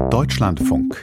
Deutschlandfunk.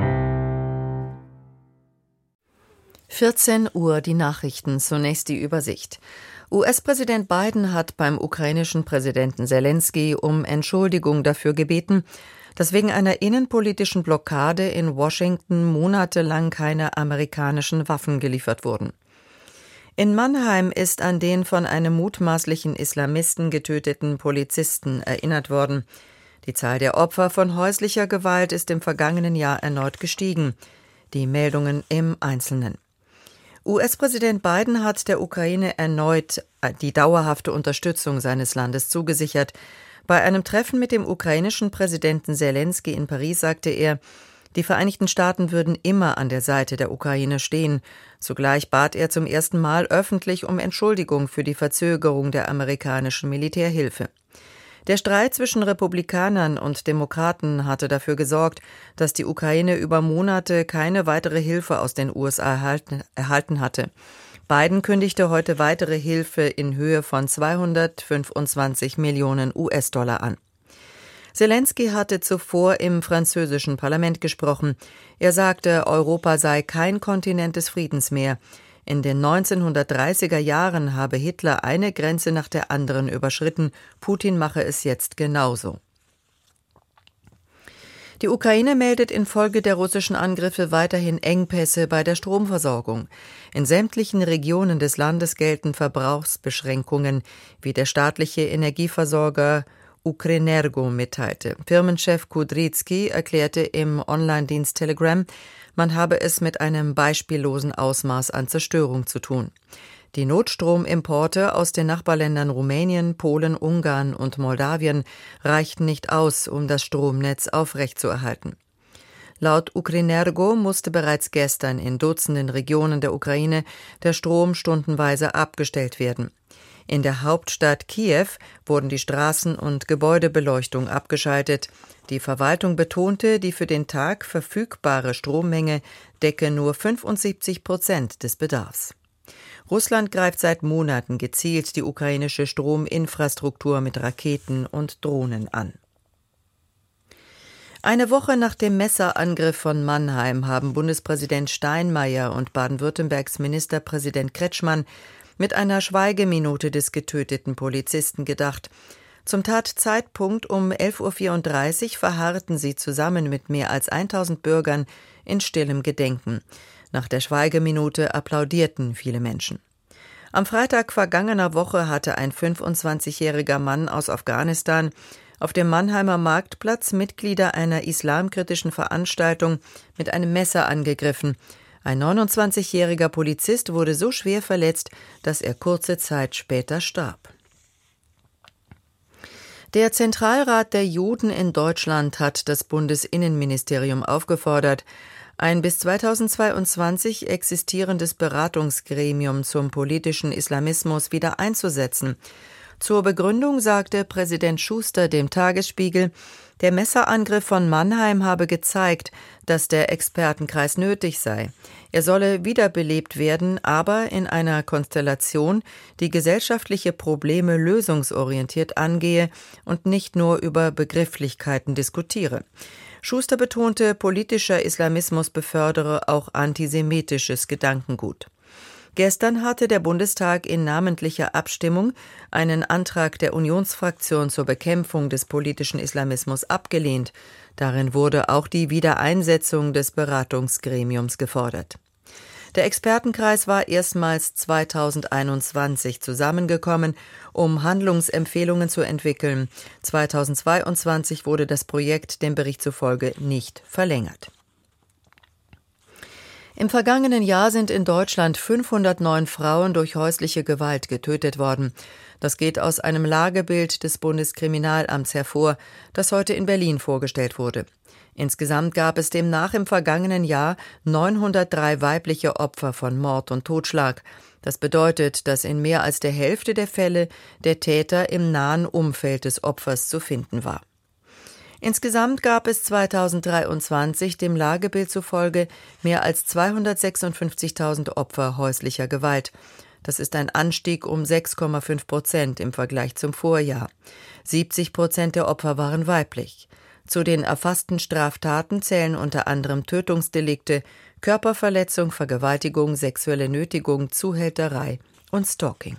14 Uhr die Nachrichten, zunächst die Übersicht. US-Präsident Biden hat beim ukrainischen Präsidenten Selenskyj um Entschuldigung dafür gebeten, dass wegen einer innenpolitischen Blockade in Washington monatelang keine amerikanischen Waffen geliefert wurden. In Mannheim ist an den von einem mutmaßlichen Islamisten getöteten Polizisten erinnert worden. Die Zahl der Opfer von häuslicher Gewalt ist im vergangenen Jahr erneut gestiegen. Die Meldungen im Einzelnen. US-Präsident Biden hat der Ukraine erneut die dauerhafte Unterstützung seines Landes zugesichert. Bei einem Treffen mit dem ukrainischen Präsidenten Selenskyj in Paris sagte er, die Vereinigten Staaten würden immer an der Seite der Ukraine stehen. Zugleich bat er zum ersten Mal öffentlich um Entschuldigung für die Verzögerung der amerikanischen Militärhilfe. Der Streit zwischen Republikanern und Demokraten hatte dafür gesorgt, dass die Ukraine über Monate keine weitere Hilfe aus den USA erhalten hatte. Biden kündigte heute weitere Hilfe in Höhe von 225 Millionen US-Dollar an. Selenskyj hatte zuvor im französischen Parlament gesprochen. Er sagte, Europa sei kein Kontinent des Friedens mehr. In den 1930er Jahren habe Hitler eine Grenze nach der anderen überschritten. Putin mache es jetzt genauso. Die Ukraine meldet infolge der russischen Angriffe weiterhin Engpässe bei der Stromversorgung. In sämtlichen Regionen des Landes gelten Verbrauchsbeschränkungen, wie der staatliche Energieversorger Ukrenergo mitteilte. Firmenchef Kudrycki erklärte im Online-Dienst Telegram, man habe es mit einem beispiellosen Ausmaß an Zerstörung zu tun. Die Notstromimporte aus den Nachbarländern Rumänien, Polen, Ungarn und Moldawien reichten nicht aus, um das Stromnetz aufrechtzuerhalten. Laut Ukrenergo musste bereits gestern in Dutzenden Regionen der Ukraine der Strom stundenweise abgestellt werden. In der Hauptstadt Kiew wurden die Straßen- und Gebäudebeleuchtung abgeschaltet. Die Verwaltung betonte, die für den Tag verfügbare Strommenge decke nur 75% des Bedarfs. Russland greift seit Monaten gezielt die ukrainische Strominfrastruktur mit Raketen und Drohnen an. Eine Woche nach dem Messerangriff von Mannheim haben Bundespräsident Steinmeier und Baden-Württembergs Ministerpräsident Kretschmann mit einer Schweigeminute des getöteten Polizisten gedacht. Zum Tatzeitpunkt um 11.34 Uhr verharrten sie zusammen mit mehr als 1000 Bürgern in stillem Gedenken. Nach der Schweigeminute applaudierten viele Menschen. Am Freitag vergangener Woche hatte ein 25-jähriger Mann aus Afghanistan auf dem Mannheimer Marktplatz Mitglieder einer islamkritischen Veranstaltung mit einem Messer angegriffen. Ein 29-jähriger Polizist wurde so schwer verletzt, dass er kurze Zeit später starb. Der Zentralrat der Juden in Deutschland hat das Bundesinnenministerium aufgefordert, ein bis 2022 existierendes Beratungsgremium zum politischen Islamismus wieder einzusetzen. Zur Begründung sagte Präsident Schuster dem Tagesspiegel, der Messerangriff von Mannheim habe gezeigt, dass der Expertenkreis nötig sei. Er solle wiederbelebt werden, aber in einer Konstellation, die gesellschaftliche Probleme lösungsorientiert angehe und nicht nur über Begrifflichkeiten diskutiere. Schuster betonte, politischer Islamismus befördere auch antisemitisches Gedankengut. Gestern hatte der Bundestag in namentlicher Abstimmung einen Antrag der Unionsfraktion zur Bekämpfung des politischen Islamismus abgelehnt. Darin wurde auch die Wiedereinsetzung des Beratungsgremiums gefordert. Der Expertenkreis war erstmals 2021 zusammengekommen, um Handlungsempfehlungen zu entwickeln. 2022 wurde das Projekt dem Bericht zufolge nicht verlängert. Im vergangenen Jahr sind in Deutschland 509 Frauen durch häusliche Gewalt getötet worden. Das geht aus einem Lagebild des Bundeskriminalamts hervor, das heute in Berlin vorgestellt wurde. Insgesamt gab es demnach im vergangenen Jahr 903 weibliche Opfer von Mord und Totschlag. Das bedeutet, dass in mehr als der Hälfte der Fälle der Täter im nahen Umfeld des Opfers zu finden war. Insgesamt gab es 2023 dem Lagebild zufolge mehr als 256.000 Opfer häuslicher Gewalt. Das ist ein Anstieg um 6,5% im Vergleich zum Vorjahr. 70% der Opfer waren weiblich. Zu den erfassten Straftaten zählen unter anderem Tötungsdelikte, Körperverletzung, Vergewaltigung, sexuelle Nötigung, Zuhälterei und Stalking.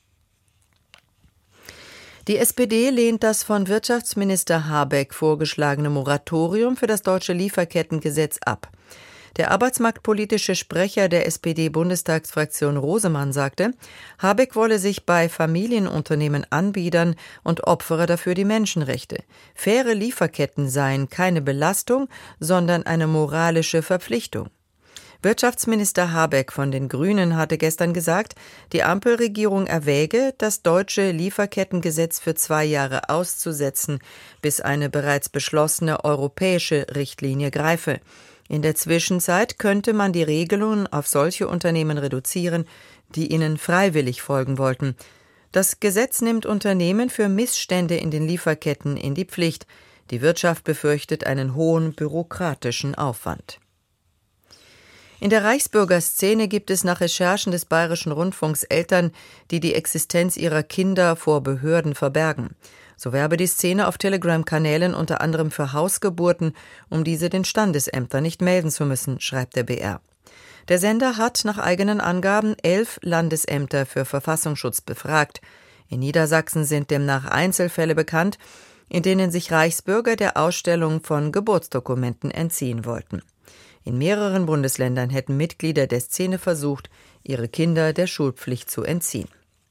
Die SPD lehnt das von Wirtschaftsminister Habeck vorgeschlagene Moratorium für das deutsche Lieferkettengesetz ab. Der arbeitsmarktpolitische Sprecher der SPD-Bundestagsfraktion Rosemann sagte, Habeck wolle sich bei Familienunternehmen anbiedern und opfere dafür die Menschenrechte. Faire Lieferketten seien keine Belastung, sondern eine moralische Verpflichtung. Wirtschaftsminister Habeck von den Grünen hatte gestern gesagt, die Ampelregierung erwäge, das deutsche Lieferkettengesetz für 2 Jahre auszusetzen, bis eine bereits beschlossene europäische Richtlinie greife. In der Zwischenzeit könnte man die Regelungen auf solche Unternehmen reduzieren, die ihnen freiwillig folgen wollten. Das Gesetz nimmt Unternehmen für Missstände in den Lieferketten in die Pflicht. Die Wirtschaft befürchtet einen hohen bürokratischen Aufwand. In der Reichsbürgerszene gibt es nach Recherchen des Bayerischen Rundfunks Eltern, die die Existenz ihrer Kinder vor Behörden verbergen. So werbe die Szene auf Telegram-Kanälen unter anderem für Hausgeburten, um diese den Standesämtern nicht melden zu müssen, schreibt der BR. Der Sender hat nach eigenen Angaben 11 Landesämter für Verfassungsschutz befragt. In Niedersachsen sind demnach Einzelfälle bekannt, in denen sich Reichsbürger der Ausstellung von Geburtsdokumenten entziehen wollten. In mehreren Bundesländern hätten Mitglieder der Szene versucht, ihre Kinder der Schulpflicht zu entziehen.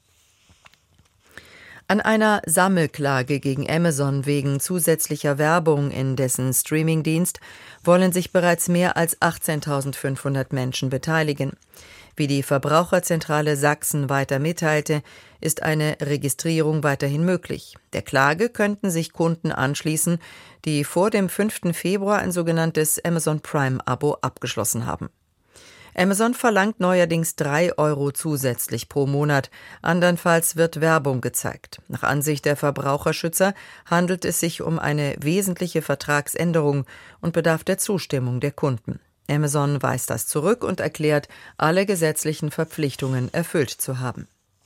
An einer Sammelklage gegen Amazon wegen zusätzlicher Werbung in dessen Streamingdienst wollen sich bereits mehr als 18.500 Menschen beteiligen. Wie die Verbraucherzentrale Sachsen weiter mitteilte, ist eine Registrierung weiterhin möglich. Der Klage könnten sich Kunden anschließen, die vor dem 5. Februar ein sogenanntes Amazon Prime-Abo abgeschlossen haben. Amazon verlangt neuerdings 3 € zusätzlich pro Monat, andernfalls wird Werbung gezeigt. Nach Ansicht der Verbraucherschützer handelt es sich um eine wesentliche Vertragsänderung und bedarf der Zustimmung der Kunden. Amazon weist das zurück und erklärt, alle gesetzlichen Verpflichtungen erfüllt zu haben.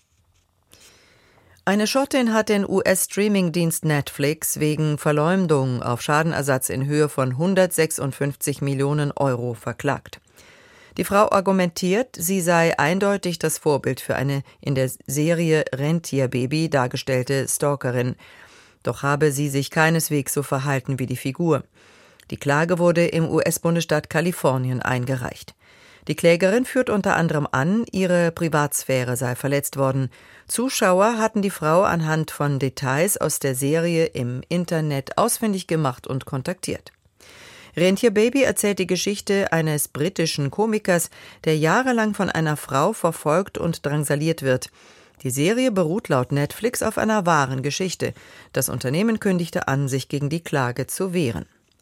Eine Schottin hat den US-Streaming-Dienst Netflix wegen Verleumdung auf Schadenersatz in Höhe von 156 Millionen € verklagt. Die Frau argumentiert, sie sei eindeutig das Vorbild für eine in der Serie Rentierbaby dargestellte Stalkerin. Doch habe sie sich keineswegs so verhalten wie die Figur. Die Klage wurde im US-Bundesstaat Kalifornien eingereicht. Die Klägerin führt unter anderem an, ihre Privatsphäre sei verletzt worden. Zuschauer hatten die Frau anhand von Details aus der Serie im Internet ausfindig gemacht und kontaktiert. Rentierbaby erzählt die Geschichte eines britischen Komikers, der jahrelang von einer Frau verfolgt und drangsaliert wird. Die Serie beruht laut Netflix auf einer wahren Geschichte. Das Unternehmen kündigte an, sich gegen die Klage zu wehren.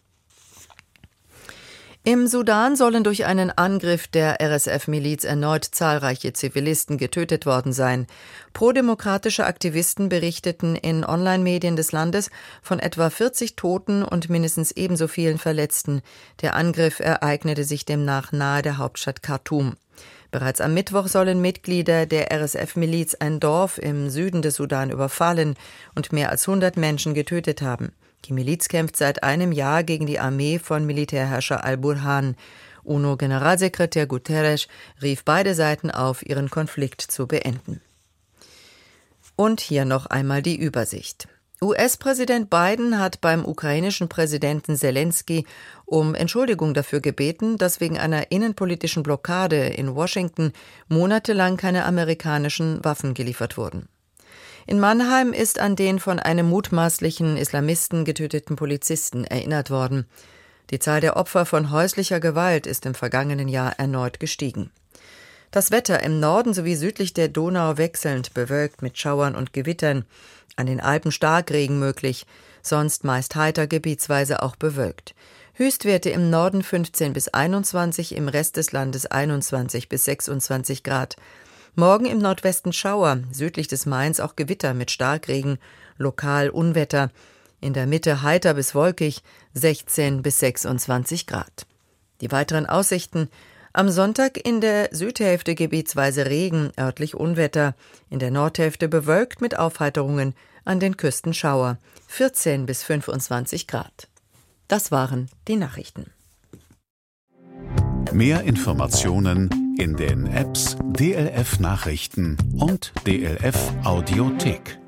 Im Sudan sollen durch einen Angriff der RSF-Miliz erneut zahlreiche Zivilisten getötet worden sein. Prodemokratische Aktivisten berichteten in Online-Medien des Landes von etwa 40 Toten und mindestens ebenso vielen Verletzten. Der Angriff ereignete sich demnach nahe der Hauptstadt Khartoum. Bereits am Mittwoch sollen Mitglieder der RSF-Miliz ein Dorf im Süden des Sudan überfallen und mehr als 100 Menschen getötet haben. Die Miliz kämpft seit einem Jahr gegen die Armee von Militärherrscher al-Burhan. UNO-Generalsekretär Guterres rief beide Seiten auf, ihren Konflikt zu beenden. Und hier noch einmal die Übersicht. US-Präsident Biden hat beim ukrainischen Präsidenten Selenskyj um Entschuldigung dafür gebeten, dass wegen einer innenpolitischen Blockade in Washington monatelang keine amerikanischen Waffen geliefert wurden. In Mannheim ist an den von einem mutmaßlichen Islamisten getöteten Polizisten erinnert worden. Die Zahl der Opfer von häuslicher Gewalt ist im vergangenen Jahr erneut gestiegen. Das Wetter im Norden sowie südlich der Donau wechselnd bewölkt mit Schauern und Gewittern. An den Alpen Starkregen möglich, sonst meist heiter, gebietsweise auch bewölkt. Höchstwerte im Norden 15 bis 21, im Rest des Landes 21 bis 26 Grad. Morgen im Nordwesten Schauer, südlich des Mains auch Gewitter mit Starkregen, lokal Unwetter. In der Mitte heiter bis wolkig, 16 bis 26 Grad. Die weiteren Aussichten: Am Sonntag in der Südhälfte gebietsweise Regen, örtlich Unwetter. In der Nordhälfte bewölkt mit Aufheiterungen, an den Küsten Schauer, 14 bis 25 Grad. Das waren die Nachrichten. Mehr Informationen in den Apps DLF Nachrichten und DLF Audiothek.